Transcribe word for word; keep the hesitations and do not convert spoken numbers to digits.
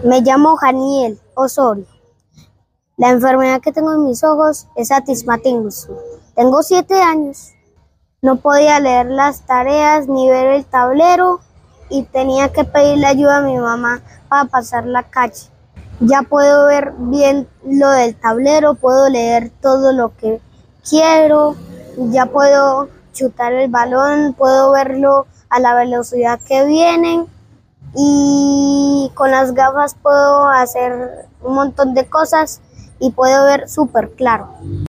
Me llamo Janiel Osorio. La enfermedad que tengo en mis ojos es astigmatismo. Tengo siete años. No podía leer las tareas ni ver el tablero y tenía que pedirle ayuda a mi mamá para pasar la calle. Ya puedo ver bien lo del tablero, puedo leer todo lo que quiero, ya puedo chutar el balón, puedo verlo a la velocidad que vienen y con las gafas puedo hacer un montón de cosas y puedo ver súper claro.